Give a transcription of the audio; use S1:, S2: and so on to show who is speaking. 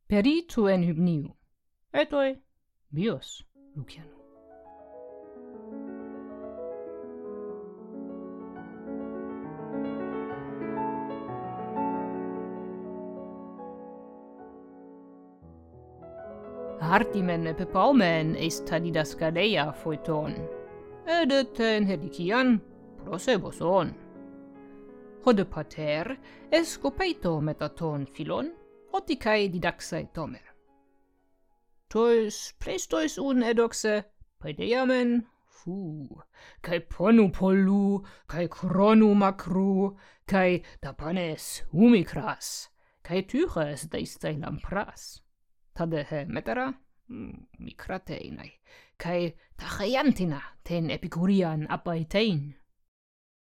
S1: Peritu en hypniu, etoi bios Luciano. Artimen epipaumen eista didascaleia foiton, edeten hedician proseboson. Hode pater escopeito metaton philon, oticae didaxae tomer. Tois prestois un edoxe paedeiamen cae ponu pollu, cae cronu macru, cae tapanes umicras, cae tyches deiste lampras. Tadehe metera, micrateinai, cae tacheiantina ten epicurian apaetein.